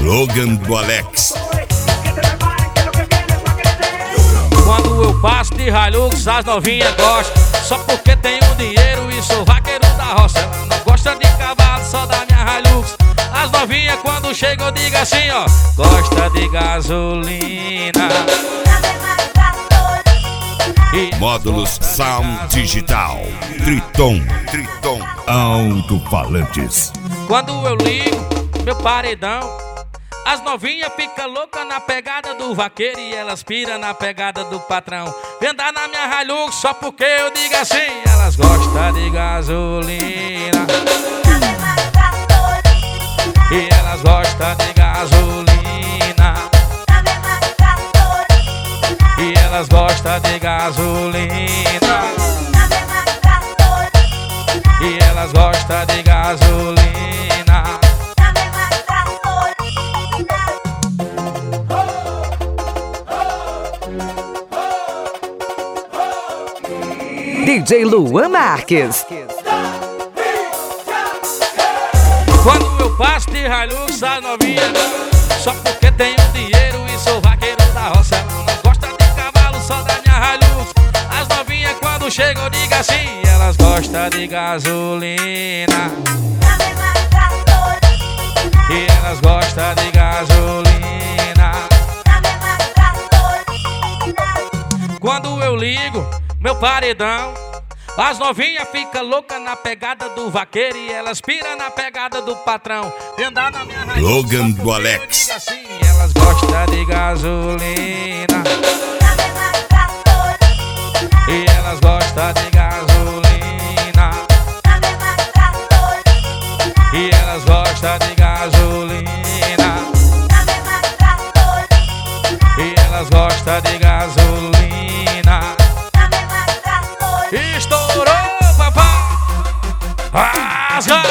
Logan do Alex. Quando eu passo de Hilux, as novinhas gostam. Só porque tenho dinheiro e sou vaqueiro da roça. Ela não gosta de cavalo, só da minha Hilux. As novinhas quando chegam eu digo assim, ó: gosta de gasolina. Módulos Sound Digital. Triton Alto-Falantes. Quando eu ligo meu paredão, as novinhas ficam loucas na pegada do vaqueiro e elas piram na pegada do patrão. Vem andar na minha Hilux só porque eu digo assim: elas gostam de gasolina. E elas gostam de gasolina. E elas gostam de gasolina. E elas gostam de gasolina. DJ Luan Marques. Quando eu passo de Hilux, as novinhas só porque tenho dinheiro e sou vaqueiro da roça. Ela não gosta de cavalo, só da minha Hilux. As novinhas quando chegam eu digo assim: elas gostam de gasolina. E elas gostam de gasolina. Quando eu ligo meu paredão, as novinhas ficam loucas na pegada do vaqueiro e elas piram na pegada do patrão. Vem andar na minha Logan do Alex. assim, elas gostam de gasolina. E elas gostam de gasolina. E elas gostam de gasolina. E elas gostam de gasolina. Estourou, papai! Rasga!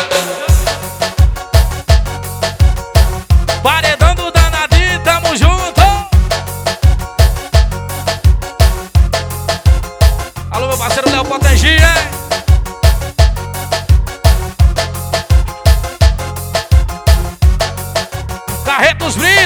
Paredão do danadinho, tamo junto! Alô, meu parceiro Léo Potengi, hein? Carretos Brinca!